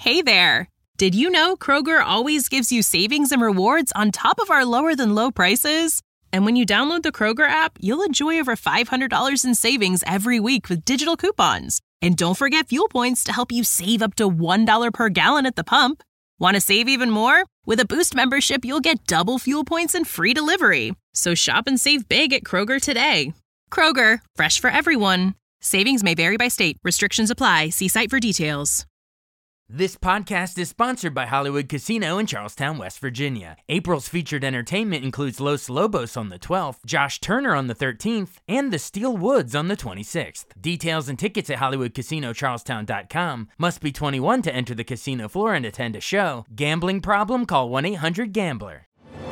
Hey there! Did you know Kroger always gives you savings and rewards on top of our lower-than-low prices? And when you download the Kroger app, you'll enjoy over $500 in savings every week with digital coupons. And don't forget fuel points to help you save up to $1 per gallon at the pump. Want to save even more? With a Boost membership, you'll get double fuel points and free delivery. So shop and save big at Kroger today. Kroger, fresh for everyone. Savings may vary by state. Restrictions apply. See site for details. This podcast is sponsored by Hollywood Casino in Charlestown, West Virginia. April's featured entertainment includes Los Lobos on the 12th, Josh Turner on the 13th, and the Steel Woods on the 26th. Details and tickets at HollywoodCasinoCharlestown.com. Must be 21 to enter the casino floor and attend a show. Gambling problem? Call 1-800-GAMBLER.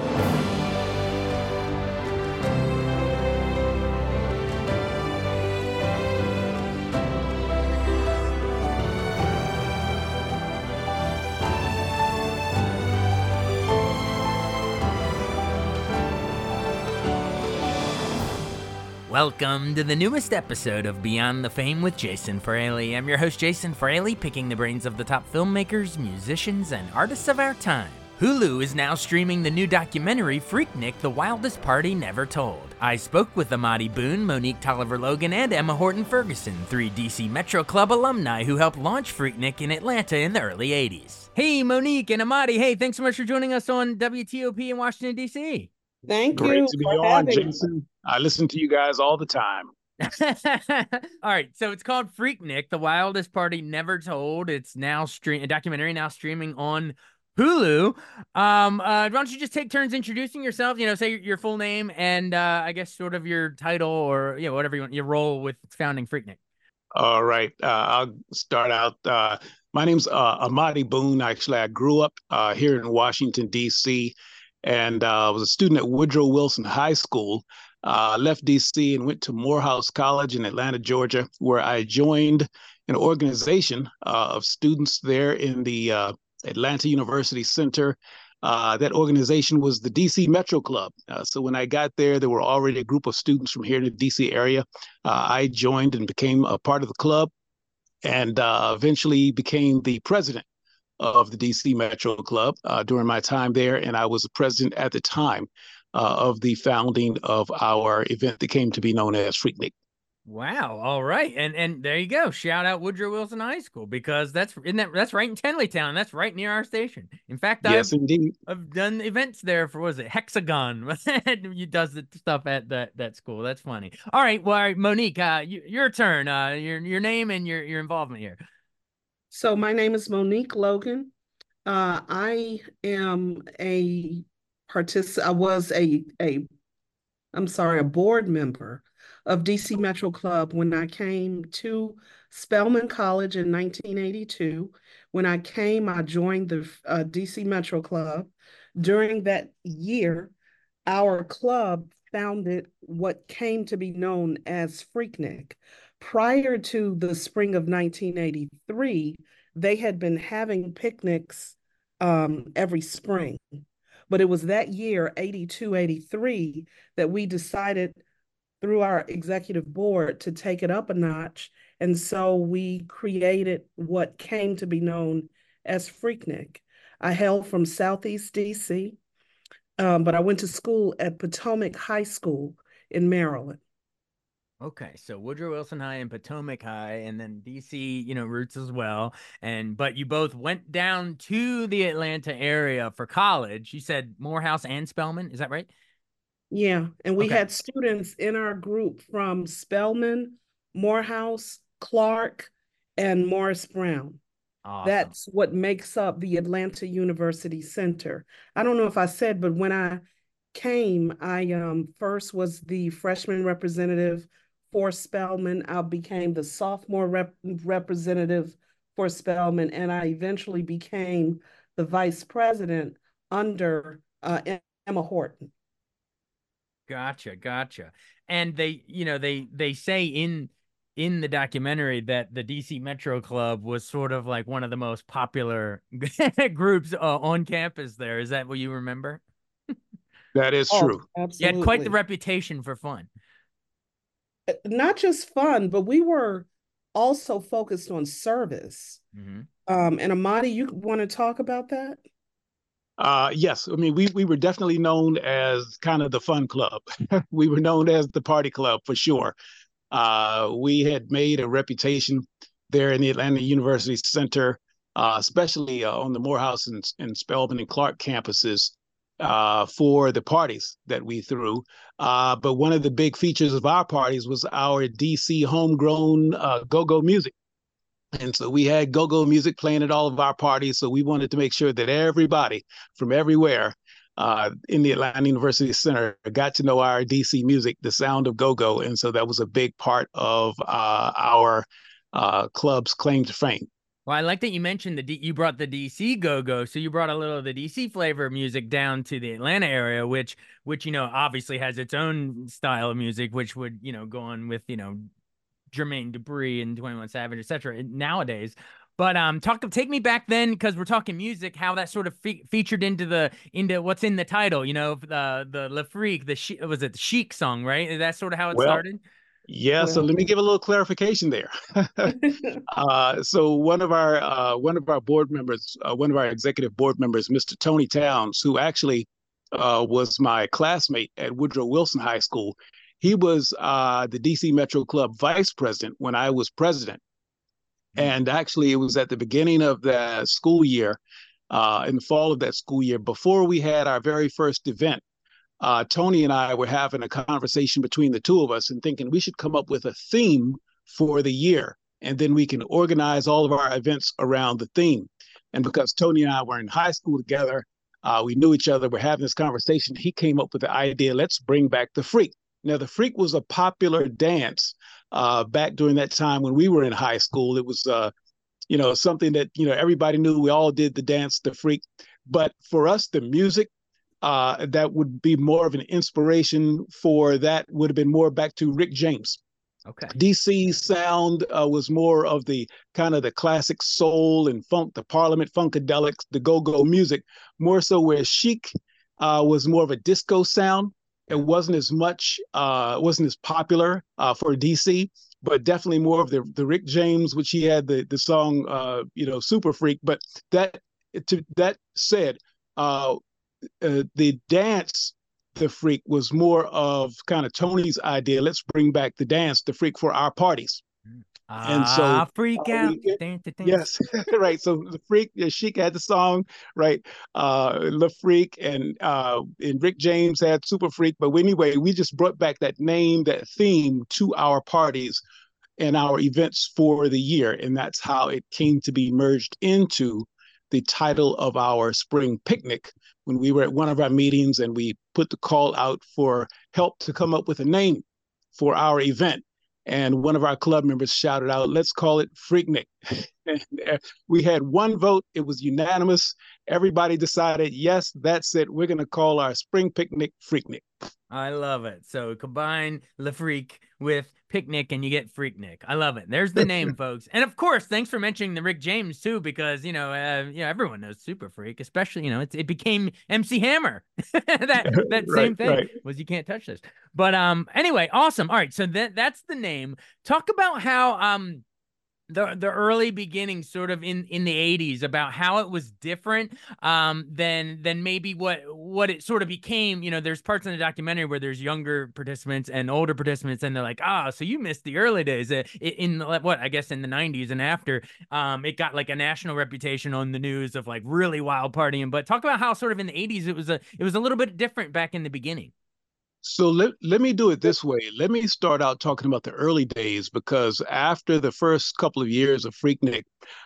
Welcome to the newest episode of Beyond the Fame with Jason Fraley. I'm your host, Jason Fraley, picking the brains of the top filmmakers, musicians, and artists of our time. Hulu is now streaming the new documentary, Freaknik, The Wildest Party Never Told. I spoke with Amadi Boone, Monique Tolliver-Logan, and Emma Horton-Ferguson, three DC Metro Club alumni who helped launch Freaknik in Atlanta in the early 80s. Hey, Monique and Amadi. Hey, thanks so much for joining us on WTOP in Washington, D.C. Thank you. Great to be on, Jason. I listen to you guys all the time. All right, so it's called Freaknik, The Wildest Party Never Told. It's now a documentary now streaming on Hulu. Why don't you just take turns introducing yourself? Say your full name and I guess sort of your title or whatever you want, your role with founding Freaknik. All right, I'll start out. My name's Amadi Boone. Actually, I grew up here in Washington, D.C., and was a student at Woodrow Wilson High School. Left D.C. and went to Morehouse College in Atlanta, Georgia, where I joined an organization of students there in the Atlanta University Center. That organization was the D.C. Metro Club. So when I got there were already a group of students from here in the D.C. area. I joined and became a part of the club and eventually became the president of the DC Metro Club during my time there. And I was the president at the time of the founding of our event that came to be known as Freaknik. Wow. All right. And there you go. Shout out Woodrow Wilson High School, because that's right in Tenleytown. That's right near our station. In fact, yes, indeed. I've done events there for, what is it, Hexagon. You does the stuff at that school. That's funny. All right. Well, Monique, your turn. Your name and your involvement here. So my name is Monique Logan. I am a board member of DC Metro Club when I came to Spelman College in 1982. When I came, I joined the DC Metro Club. During that year, our club founded what came to be known as Freaknik. Prior to the spring of 1983, they had been having picnics every spring. But it was that year, 82, 83, that we decided through our executive board to take it up a notch. And so we created what came to be known as Freaknik. I hail from Southeast DC, but I went to school at Potomac High School in Maryland. Okay, so Woodrow Wilson High and Potomac High, and then DC, roots as well. But you both went down to the Atlanta area for college. You said Morehouse and Spelman, is that right? Yeah, and we had students in our group from Spelman, Morehouse, Clark, and Morris Brown. Awesome. That's what makes up the Atlanta University Center. I don't know if I said, but when I came, I first was the freshman representative for Spelman. I became the sophomore representative for Spelman, and I eventually became the vice president under Emma Horton. Gotcha. And they say in the documentary that the DC Metro Club was sort of like one of the most popular groups on campus there. Is that what you remember? That is true. Absolutely. You had quite the reputation for fun. Not just fun, but we were also focused on service. Mm-hmm. And Amadi, you want to talk about that? Yes, I mean we were definitely known as kind of the fun club. We were known as the party club for sure. We had made a reputation there in the Atlanta University Center, especially on the Morehouse and Spelman and Clark campuses, for the parties that we threw. But one of the big features of our parties was our DC homegrown go-go music. And so we had go-go music playing at all of our parties. So we wanted to make sure that everybody from everywhere in the Atlanta University Center got to know our DC music, the sound of go-go. And so that was a big part of our club's claim to fame. Well, I like that you mentioned you brought the DC go-go, so you brought a little of the DC flavor of music down to the Atlanta area, which obviously has its own style of music, which would go on with Jermaine Dupri and 21 Savage, etc. nowadays. But take me back then, because we're talking music, how that sort of featured into what's in the title, the Le Freak, was it the Chic song, right? Is that sort of how it started? Yeah, so let me give a little clarification there. So one of our board members, one of our executive board members, Mr. Tony Towns, who actually was my classmate at Woodrow Wilson High School, he was the DC Metro Club vice president when I was president. And actually, it was at the beginning of the school year, in the fall of that school year, before we had our very first event. Tony and I were having a conversation between the two of us and thinking we should come up with a theme for the year. And then we can organize all of our events around the theme. And because Tony and I were in high school together, we knew each other, we're having this conversation. He came up with the idea, let's bring back the Freak. Now, the Freak was a popular dance back during that time when we were in high school. It was, something that, everybody knew. We all did the dance, the Freak. But for us, the music, that would be more of an inspiration for that would have been more back to Rick James. Okay. DC sound was more of the kind of the classic soul and funk, the Parliament Funkadelics, the go-go music, more so where Chic was more of a disco sound. It wasn't as popular for DC, but definitely more of the Rick James, which he had the song, Super Freak. But that said, the dance, the Freak, was more of kind of Tony's idea. Let's bring back the dance, the Freak, for our parties. And so freak out. Yes, right. So the Freak, Chic had the song, right? Le Freak and Rick James had Super Freak. But anyway, we just brought back that name, that theme to our parties and our events for the year. And that's how it came to be merged into the title of our spring picnic when we were at one of our meetings and we put the call out for help to come up with a name for our event. And one of our club members shouted out, let's call it Freaknik. We had one vote. It was unanimous. Everybody decided, yes, that's it. We're going to call our spring picnic Freaknik. I love it. So combine Le Freak with Picnic and you get Freaknik. I love it. There's the name, folks. And of course, thanks for mentioning the Rick James too, because everyone knows Super Freak, especially it became MC Hammer. that same thing was you can't touch this. But anyway, awesome. All right, so that's the name. Talk about how the early beginnings sort of in the 80s, about how it was different than maybe what it sort of became. There's parts in the documentary where there's younger participants and older participants, and they're like, so you missed the early days in what I guess in the 90s and after. It got like a national reputation on the news of like really wild partying. But talk about how sort of in the 80s it was a little bit different back in the beginning. So let me do it this way. Let me start out talking about the early days, because after the first couple of years of Freaknik,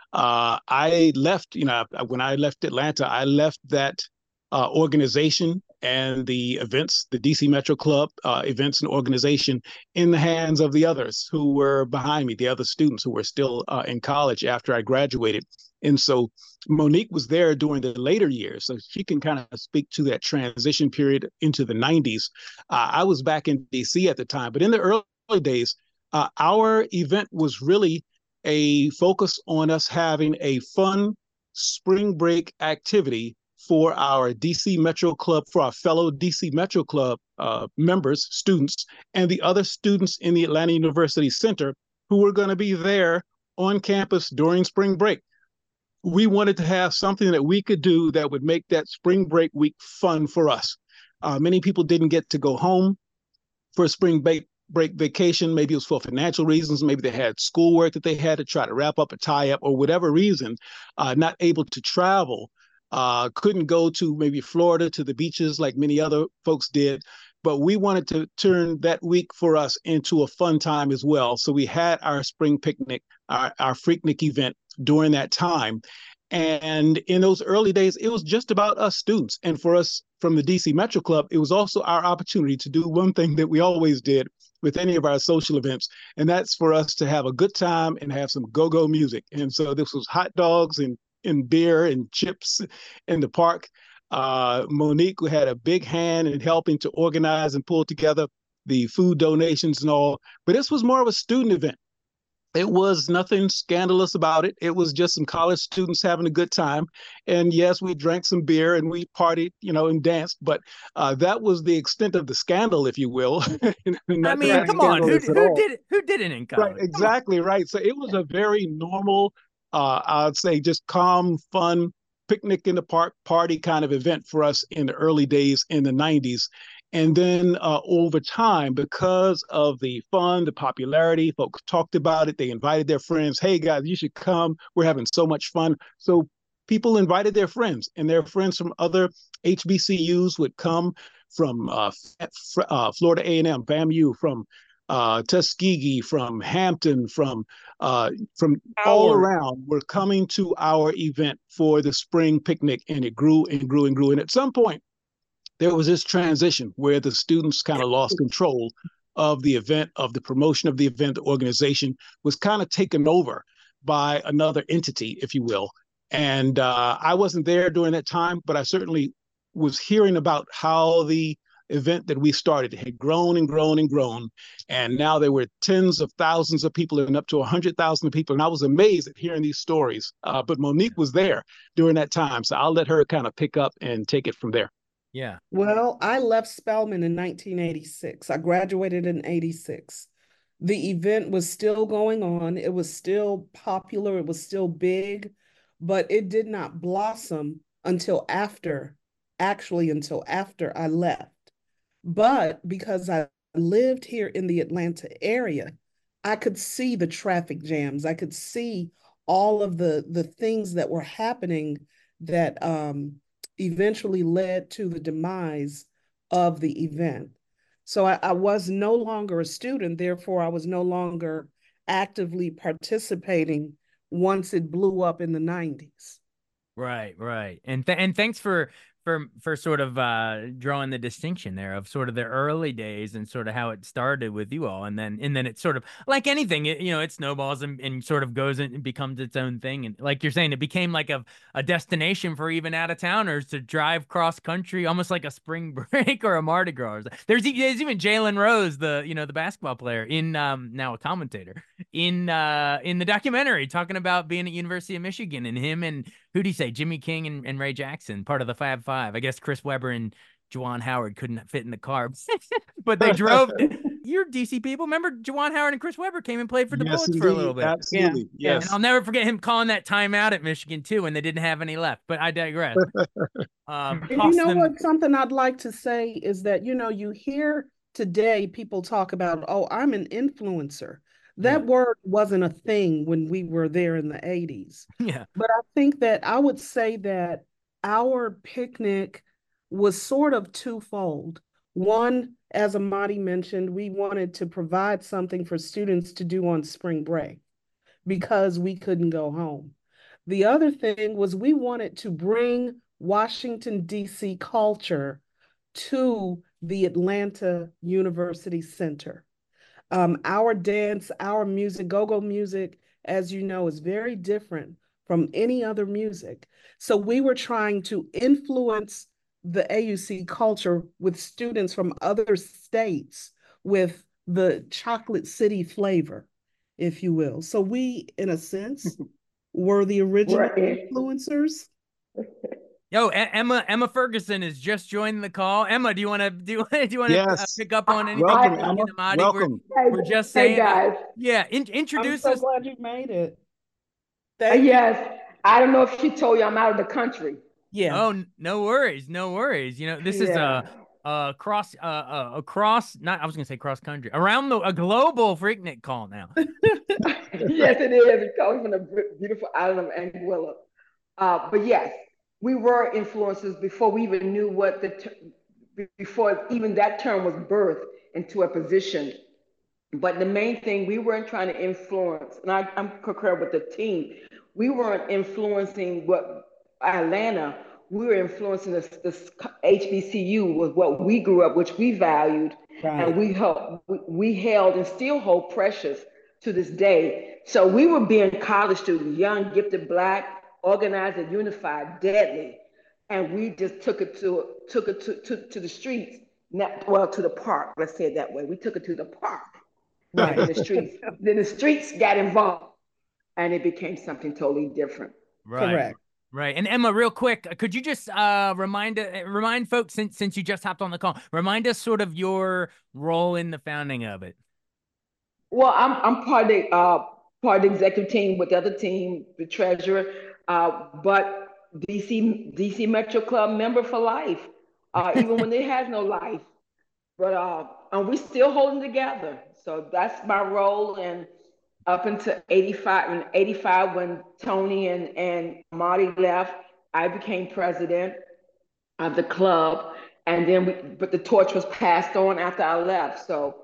I left, when I left Atlanta, I left that organization and the events, the DC Metro Club events and organization, in the hands of the others who were behind me, the other students who were still in college after I graduated. And so Monique was there during the later years, so she can kind of speak to that transition period into the 90s. I was back in DC at the time, but in the early days, our event was really a focus on us having a fun spring break activity for our DC Metro Club, for our fellow DC Metro Club members, students, and the other students in the Atlanta University Center who were going to be there on campus during spring break. we wanted to have something that we could do that would make that spring break week fun for us. Many people didn't get to go home for a break vacation. Maybe it was for financial reasons. Maybe they had schoolwork that they had to try to wrap up or tie up, or whatever reason, not able to travel, couldn't go to maybe Florida to the beaches like many other folks did. But we wanted to turn that week for us into a fun time as well. So we had our spring picnic, our Freaknik event during that time. And in those early days, it was just about us students. And for us from the DC Metro Club, it was also our opportunity to do one thing that we always did with any of our social events, and that's for us to have a good time and have some go-go music. And so this was hot dogs and beer and chips in the park. Monique had a big hand in helping to organize and pull together the food donations and all, but this was more of a student event. It was nothing scandalous about it. It was just some college students having a good time. And yes, we drank some beer and we partied, and danced. But that was the extent of the scandal, if you will. I mean, come on, who didn't in college? Right, exactly right. So it was a very normal, I'd say, just calm, fun, picnic in the park party kind of event for us in the early days in the 90s. And then over time, because of the fun, the popularity, folks talked about it. They invited their friends. Hey, guys, you should come. We're having so much fun. So people invited their friends, and their friends from other HBCUs would come from Florida A&M, FAMU, from Tuskegee, from Hampton, from all around were coming to our event for the spring picnic, and it grew and grew and grew. And at some point, there was this transition where the students kind of lost control of the event, of the promotion of the event. The organization was kind of taken over by another entity, if you will. And I wasn't there during that time, but I certainly was hearing about how the event that we started had grown and grown and grown. And now there were tens of thousands of people and up to 100,000 people. And I was amazed at hearing these stories. But Monique was there during that time. So I'll let her kind of pick up and take it from there. Yeah. Well, I left Spelman in 1986. I graduated in 86. The event was still going on. It was still popular. It was still big, but it did not blossom until after I left. But because I lived here in the Atlanta area, I could see the traffic jams. I could see all of the things that were happening that eventually led to the demise of the event. So I was no longer a student, therefore I was no longer actively participating once it blew up in the 90s. Right. And thanks for sort of drawing the distinction there of sort of the early days and sort of how it started with you all, and then it's sort of like anything, it snowballs and sort of goes and becomes its own thing, and like you're saying, it became like a destination for even out of towners to drive cross country, almost like a spring break or a Mardi Gras. There's even Jalen Rose, the basketball player, in now a commentator in the documentary, talking about being at University of Michigan, and him and who do you say, Jimmy King and Ray Jackson, part of the Fab Five. I guess Chris Webber and Juwan Howard couldn't fit in the car, but they drove. You're DC people. Remember Juwan Howard and Chris Webber came and played for the Bullets for a little bit. Absolutely, yeah. Yes. And I'll never forget him calling that timeout at Michigan too, when they didn't have any left. But I digress. And you know what? Something I'd like to say is that you hear today people talk about, oh, I'm an influencer. That word wasn't a thing when we were there in the 80s. Yeah. But I think that I would say that our picnic was sort of twofold. One, as Amadi mentioned, we wanted to provide something for students to do on spring break because we couldn't go home. The other thing was we wanted to bring Washington, D.C. culture to the Atlanta University Center. Our dance, our music, go-go music, as you know, is very different from any other music. So we were trying to influence the AUC culture with students from other states with the Chocolate City flavor, if you will. So we, in a sense, were the original influencers. Yo, Emma Ferguson has just joined the call. Emma, do you want to pick up on anything? Welcome. We're just saying, hey guys. Yeah, introduce us. I'm so glad you made it. Thank you. I don't know if she told you I'm out of the country. Yeah. Oh, no worries, no worries. You know, this is across not, I was gonna say cross country, around a global Freaknik call now. Yes, it is. It's coming from the beautiful island of Anguilla. But yes, we were influencers before we even knew what before even that term was birthed into a position. But the main thing, we weren't trying to influence, and I'm concur with the team. We weren't influencing what Atlanta. We were influencing this HBCU was what we grew up, which we valued, Right. and we held and still hold precious to this day. So we were being college students, young, gifted, Black, organized and unified, deadly, and we just took it to the streets. Not, well, to the park. Let's say it that way. We took it to the park. Right. In the streets. Then the streets got involved and it became something totally different. Right. Correct. Right. And Emma, real quick, could you just remind folks, since you just hopped on the call, remind us sort of your role in the founding of it? Well, I'm part of the executive team with the other team, the treasurer, but DC Metro Club member for life, even when it has no life. But and we still holding together. So that's my role. And up until 85, when Tony and Marty left, I became president of the club. And then but the torch was passed on after I left. So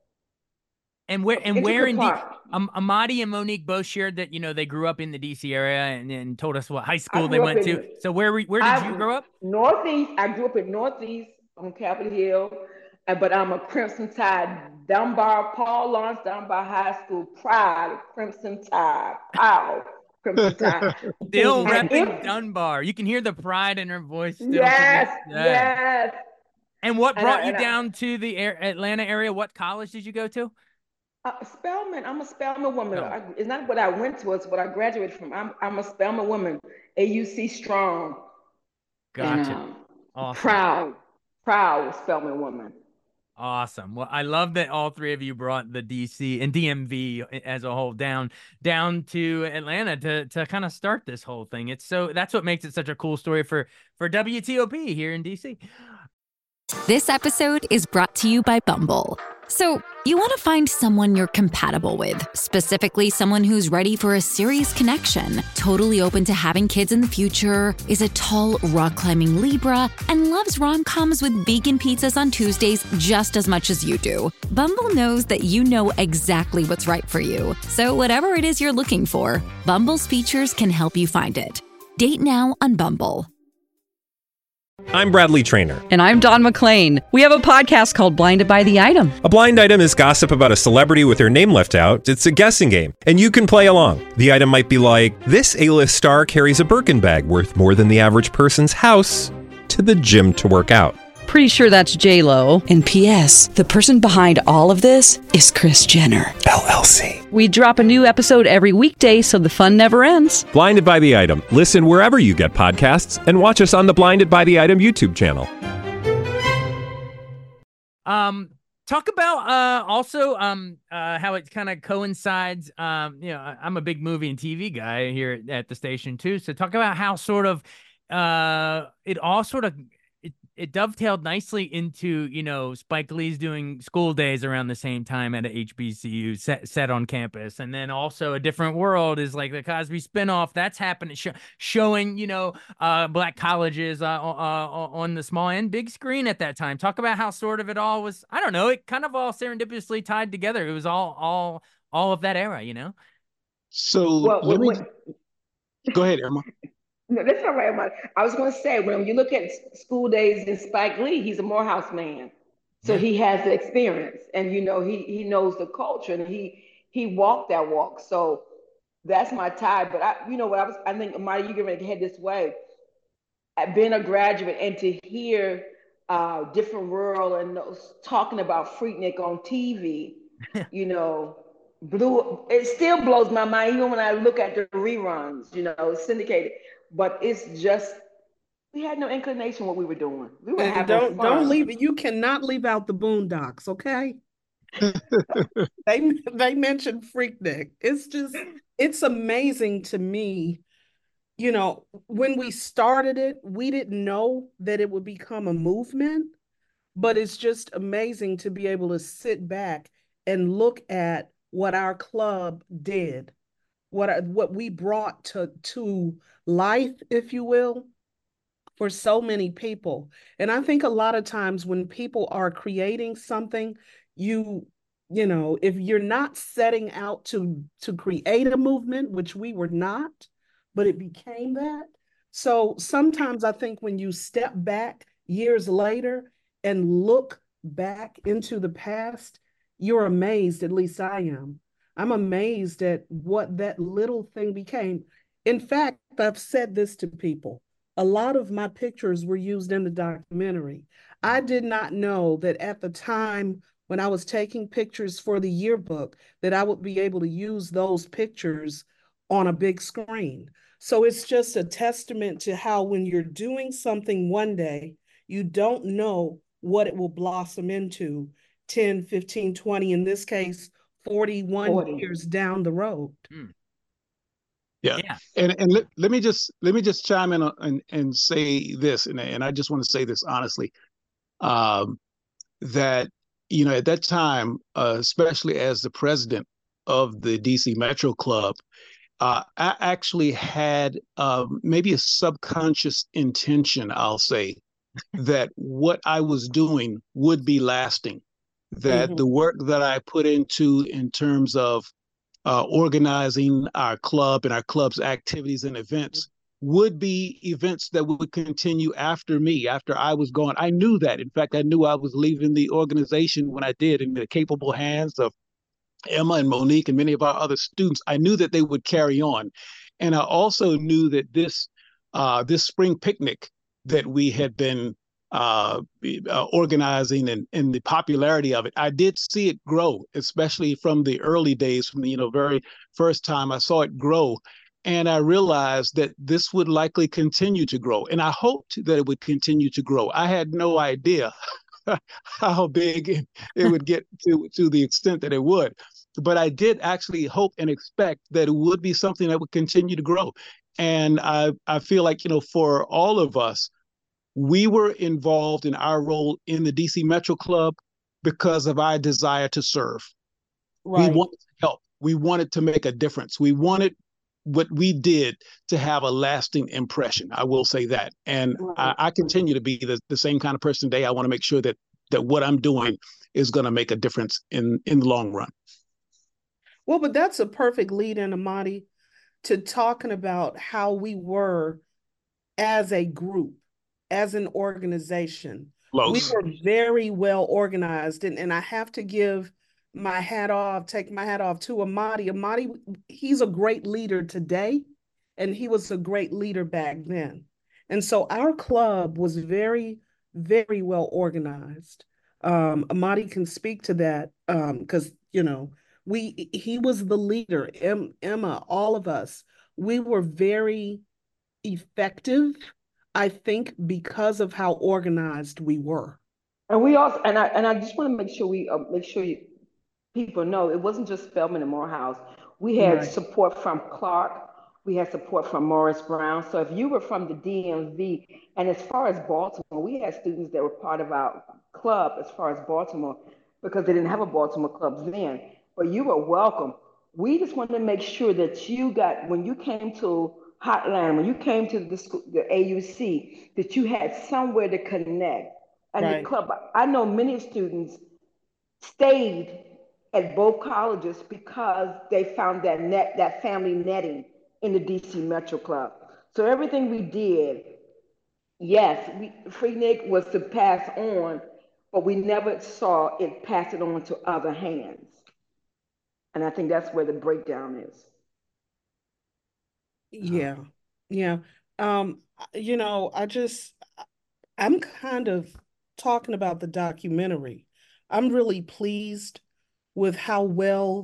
where in Amadi and Monique both shared that, you know, they grew up in the DC area and told us what high school they went to. So where did you grow up? Northeast. I grew up in Northeast on Capitol Hill. But I'm a Crimson Tide, Paul Lawrence Dunbar High School, proud Crimson Tide, proud Crimson Tide. Still repping Dunbar. You can hear the pride in her voice. Still Yes. And what brought you down to the Atlanta area? What college did you go to? Spelman. I'm a Spelman woman. It's not what I went to, it's what I graduated from. I'm a Spelman woman, AUC strong. Gotcha. And, awesome. Proud Spelman woman. Awesome. Well, I love that all three of you brought the DC and DMV as a whole down to Atlanta to kind of start this whole thing. That's what makes it such a cool story for WTOP here in DC. This episode is brought to you by Bumble. So, you want to find someone you're compatible with, specifically someone who's ready for a serious connection, totally open to having kids in the future, is a tall, rock-climbing Libra, and loves rom-coms with vegan pizzas on Tuesdays just as much as you do. Bumble knows that you know exactly what's right for you. So whatever it is you're looking for, Bumble's features can help you find it. Date now on Bumble. I'm Bradley Trainer. And I'm Don McClain. We have a podcast called Blinded by the Item. A blind item is gossip about a celebrity with their name left out. It's a guessing game, and you can play along. The item might be like, this A-list star carries a Birkin bag worth more than the average person's house to the gym to work out. Pretty sure that's J-Lo. And P.S. the person behind all of this is Kris Jenner, LLC. We drop a new episode every weekday so the fun never ends. Blinded by the Item. Listen wherever you get podcasts and watch us on the Blinded by the Item YouTube channel. Talk about also how it kind of coincides. You know, I'm a big movie and TV guy here at the station too. So talk about how sort of it all sort of it dovetailed nicely into, you know, Spike Lee's doing School Days around the same time at a HBCU set on campus. And then also A Different World is like the Cosby spinoff that's happening, showing, you know, Black colleges on the small and big screen at that time. Talk about how sort of it all was, I don't know, it kind of all serendipitously tied together. It was all of that era, you know? So go ahead, Emma. No, that's all right. I was going to say, when you look at School Days and Spike Lee, he's a Morehouse man. So he has the experience and, you know, he knows the culture and he walked that walk. So that's my tie. But I think, Amadi, you get ready to head this way. Being a graduate and to hear Different World and talking about Freaknik on TV, you know, it still blows my mind, even when I look at the reruns, you know, syndicated. But it's just, we had no inclination what we were doing. We were having fun. Don't leave it. You cannot leave out the Boondocks, okay? they mentioned Freaknik. It's amazing to me you know, when we started it, we didn't know that it would become a movement, but it's just amazing to be able to sit back and look at what our club did, what we brought to life, if you will, for so many people. And I think a lot of times when people are creating something, you you know, if you're not setting out to create a movement, which we were not, but it became that. So sometimes I think when you step back years later and look back into the past, you're amazed, at least I am. I'm amazed at what that little thing became. In fact, I've said this to people. A lot of my pictures were used in the documentary. I did not know that at the time when I was taking pictures for the yearbook, that I would be able to use those pictures on a big screen. So it's just a testament to how when you're doing something one day, you don't know what it will blossom into 10, 15, 20, in this case, 41 40. years down the road. Yeah. Yeah. And let me just chime in and say this, and I just want to say this honestly, that at that time, especially as the president of the DC Metro Club, I actually had maybe a subconscious intention, I'll say, that what I was doing would be lasting, that Mhm. the work that I put into in terms of organizing our club and our club's activities and events would be events that would continue after me, after I was gone. I knew that. In fact, I knew I was leaving the organization when I did in the capable hands of Emma and Monique and many of our other students. I knew that they would carry on. And I also knew that this spring picnic that we had been organizing and the popularity of it, I did see it grow, especially from the early days, from the very first time I saw it grow. And I realized that this would likely continue to grow. And I hoped that it would continue to grow. I had no idea how big it would get to the extent that it would. But I did actually hope and expect that it would be something that would continue to grow. And I feel like, for all of us, we were involved in our role in the DC Metro Club because of our desire to serve. We Right. wanted to help. We wanted to make a difference. We wanted what we did to have a lasting impression. I will say that. And Right. I continue to be the same kind of person today. I want to make sure that what I'm doing is going to make a difference in the long run. Well, but that's a perfect lead in, Amadi, to talking about how we were as a group, as an organization. We Close. were very well organized. And I have to give my hat off, take my hat off to Amadi. Amadi, he's a great leader today, and he was a great leader back then. And so our club was very, very well organized. Amadi can speak to that because, he was the leader, Emma, all of us. We were very effective, I think, because of how organized we were. And we also, and I just want to make sure people know it wasn't just Spelman and Morehouse. We had Right. support from Clark. We had support from Morris Brown. So if you were from the DMV, and as far as Baltimore, we had students that were part of our club as far as Baltimore because they didn't have a Baltimore club then. But you were welcome. We just wanted to make sure that you got, when you came to Hotline, when you came to the AUC, that you had somewhere to connect. And the Right. club, I know many students stayed at both colleges because they found that family netting in the DC Metro Club. So everything we did, yes, Freaknik was to pass on, but we never saw it pass it on to other hands. And I think that's where the breakdown is. Yeah. Yeah. Um, I just I'm kind of talking about the documentary. I'm really pleased with how well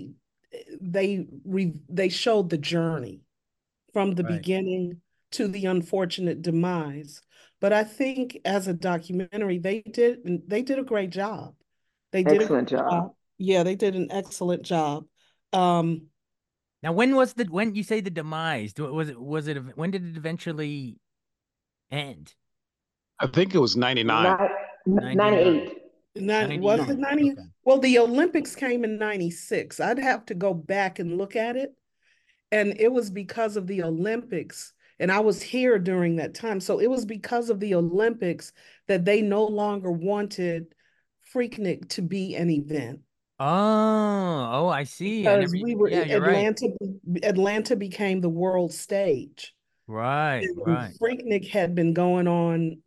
they showed the journey from the Right. beginning to the unfortunate demise. But I think as a documentary, they did a great job. They did a Excellent great job. job. Yeah, they did an excellent job. Um, Now, when you say the demise, when did it eventually end? I think it was 99. 99. 98. Was it 98. 90? Okay. Well, the Olympics came in 96. I'd have to go back and look at it. And it was because of the Olympics. And I was here during that time. So it was because of the Olympics that they no longer wanted Freaknik to be an event. Oh, I see. Because we were Yeah, you're right. Atlanta became the world stage. Right, And right. Freaknik had been going on,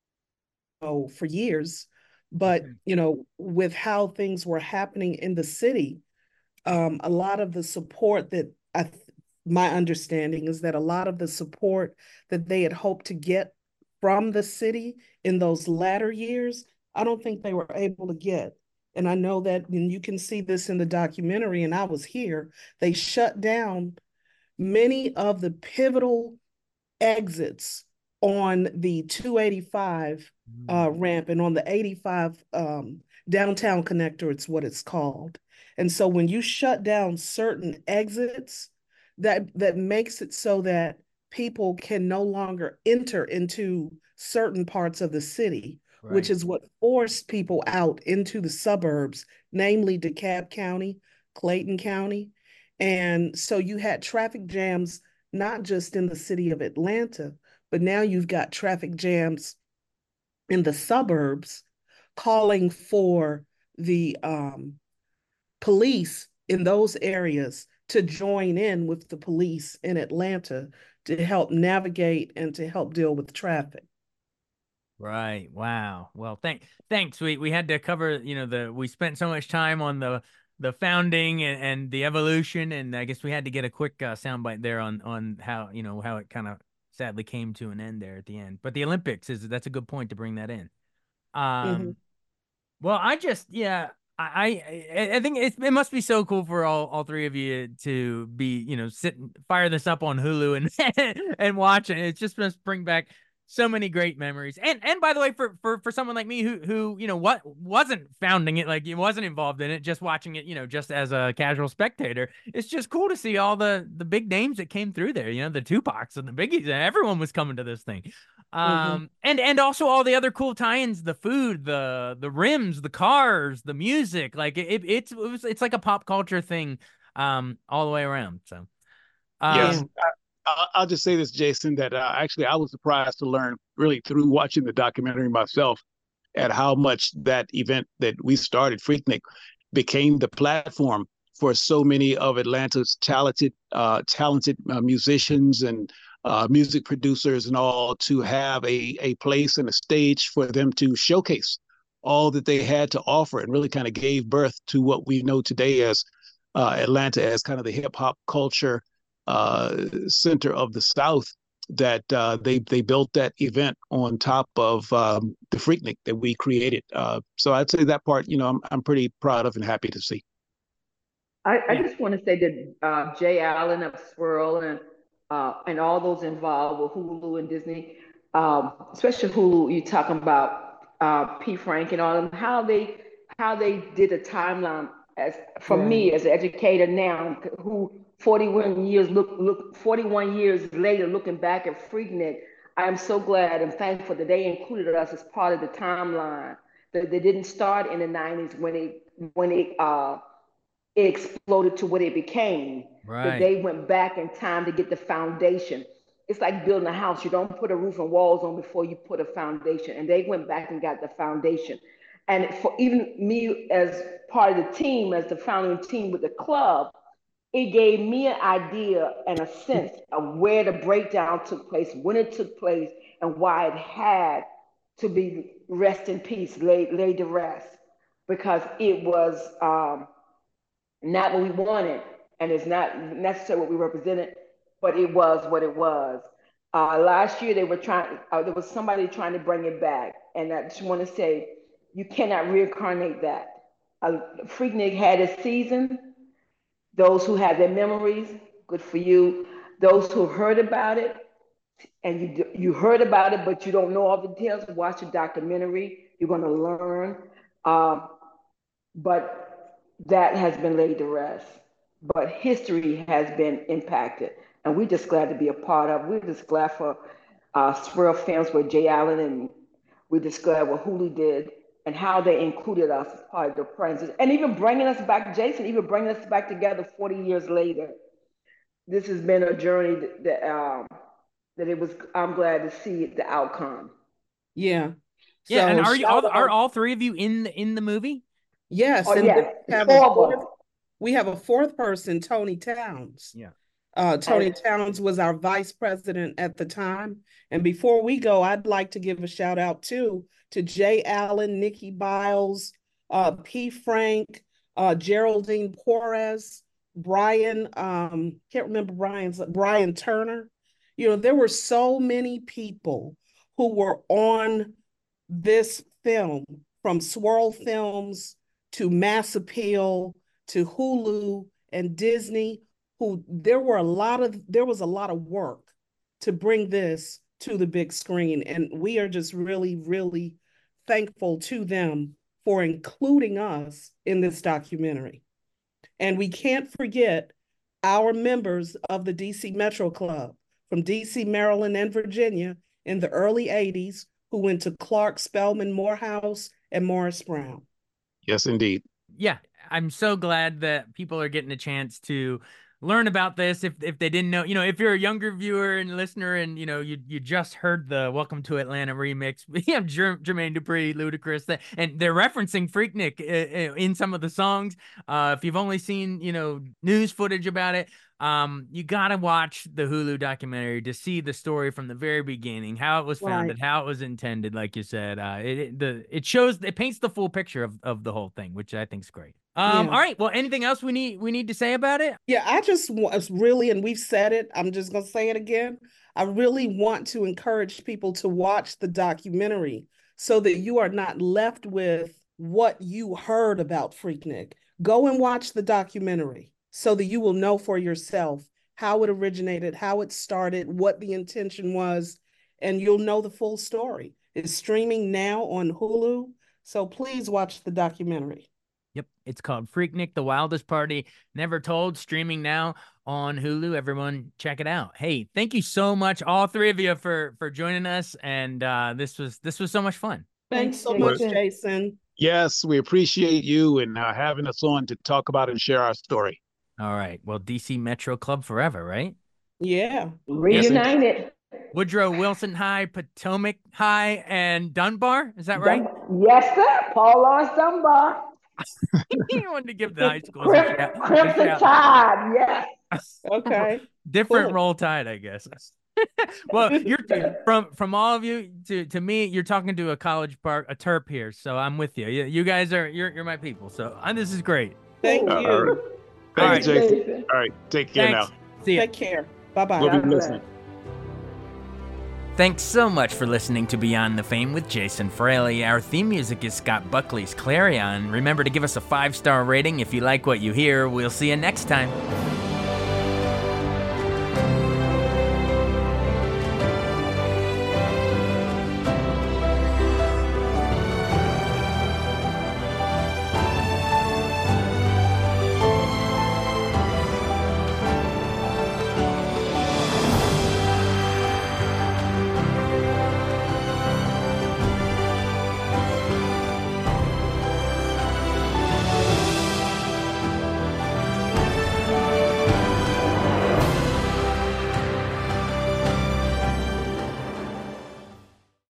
for years. But, Okay. with how things were happening in the city, a lot of the support that my understanding is that a lot of the support that they had hoped to get from the city in those latter years, I don't think they were able to get. And I know that, and you can see this in the documentary, and I was here, they shut down many of the pivotal exits on the 285 ramp and on the 85 downtown connector, it's what it's called. And so when you shut down certain exits, that makes it so that people can no longer enter into certain parts of the city, which Right. is what forced people out into the suburbs, namely DeKalb County, Clayton County. And so you had traffic jams not just in the city of Atlanta, but now you've got traffic jams in the suburbs calling for the police in those areas to join in with the police in Atlanta to help navigate and to help deal with traffic. Right. Wow. Well, thanks. We had to cover, we spent so much time on the founding and the evolution, and I guess we had to get a quick soundbite there on how, how it kind of sadly came to an end there at the end. But the Olympics that's a good point to bring that in. Mm-hmm. Well, I think it must be so cool for all three of you to be, fire this up on Hulu and and watch it. It just must bring back so many great memories. And by the way, for someone like me who what wasn't founding it, like, wasn't involved in it, just watching it, just as a casual spectator, it's just cool to see all the big names that came through there, the Tupacs and the Biggies, and everyone was coming to this thing. Mm-hmm. And also all the other cool tie-ins, the food, the rims, the cars, the music, like it's like a pop culture thing, all the way around. So, Yeah. Yes. I'll just say this, Jason, that actually I was surprised to learn really through watching the documentary myself at how much that event that we started, Freaknik, became the platform for so many of Atlanta's talented musicians and music producers and all to have a place and a stage for them to showcase all that they had to offer, and really kind of gave birth to what we know today as Atlanta as kind of the hip hop culture center of the South. That they built that event on top of the Freaknik that we created. So I'd say that part, I'm pretty proud of and happy to see. I just want to say that Jay Allen of Swirl and all those involved with Hulu and Disney, especially Hulu, you're talking about P. Frank and all of them, how they did a timeline as for me as an educator now, who 41 years later, looking back at Freaknik, I am so glad and thankful that they included us as part of the timeline. That they didn't start in the 90s when it exploded to what it became. That right. they went back in time to get the foundation. It's like building a house. You don't put a roof and walls on before you put a foundation. And they went back and got the foundation. And for even me as part of the team, as the founding team with the club, it gave me an idea and a sense of where the breakdown took place, when it took place, and why it had to be rest in peace, laid to rest, because it was not what we wanted, and it's not necessarily what we represented, but it was what it was. Last year, there was somebody trying to bring it back, and I just want to say, you cannot reincarnate that. Freaknik had a season. Those who have their memories, good for you. Those who heard about it, and you heard about it, but you don't know all the details, watch a documentary. You're going to learn. But that has been laid to rest. but history has been impacted. And we're just glad to be a part of it. We're just glad for Swirl Films with Jay Allen, and we're just glad what Hulu did and how they included us as part of the presence. And even bringing us back, Jason, even bringing us back together 40 years later. This has been a journey that I'm glad to see the outcome. Yeah. Yeah, so, and are all three of you in the movie? Yes. Oh, and yes. We have a fourth person, Tony Towns. Yeah. Tony Towns was our vice president at the time. And before we go, I'd like to give a shout out to Jay Allen, Nikki Biles, P. Frank, Geraldine Porras, Brian, can't remember Brian Turner. You know, there were so many people who were on this film, from Swirl Films to Mass Appeal to Hulu and Disney, there was a lot of work to bring this to the big screen. And we are just really, really thankful to them for including us in this documentary. And we can't forget our members of the DC Metro Club from DC, Maryland, and Virginia in the early 80s who went to Clark, Spelman, Morehouse, and Morris Brown. Yes, indeed. Yeah, I'm so glad that people are getting a chance to learn about this if they didn't know. You know, if you're a younger viewer and listener and, you know, you just heard the Welcome to Atlanta remix, we have Jermaine Dupri, Ludacris, and they're referencing Freaknik in some of the songs. If you've only seen, you know, news footage about it, you gotta watch the Hulu documentary to see the story from the very beginning, how it was founded, how it was intended. Like you said, it paints the full picture of the whole thing, which I think is great. All right. Well, anything else we need to say about it? Yeah, I just really, and we've said it, I'm just gonna say it again. I really want to encourage people to watch the documentary so that you are not left with what you heard about Freaknik. Go and watch the documentary so that you will know for yourself how it originated, how it started, what the intention was, and you'll know the full story. It's streaming now on Hulu, so please watch the documentary. Yep, it's called Freaknik, The Wildest Party Never Told, streaming now on Hulu. Everyone, check it out. Hey, thank you so much, all three of you, for joining us, and this was so much fun. Thanks so much, Jason. Yes, we appreciate you and having us on to talk about and share our story. All right. Well, DC Metro Club forever, right? Yeah. Reunited. Woodrow Wilson High, Potomac High, and Dunbar. Is that right? Yes, sir. Paul Laurence Dunbar. You wanted to give the high school Crimson Tide. Yes. Okay. Different roll tide, I guess. Well, you're from all of you to me, you're talking to a college park, a Terp here. So I'm with you. You guys you're my people. So this is great. Thank you. Thanks, Jason. All right. Take care now. See you. Take care. Bye-bye. We'll be listening. Thanks so much for listening to Beyond the Fame with Jason Fraley. Our theme music is Scott Buckley's Clarion. Remember to give us a 5-star rating if you like what you hear. We'll see you next time.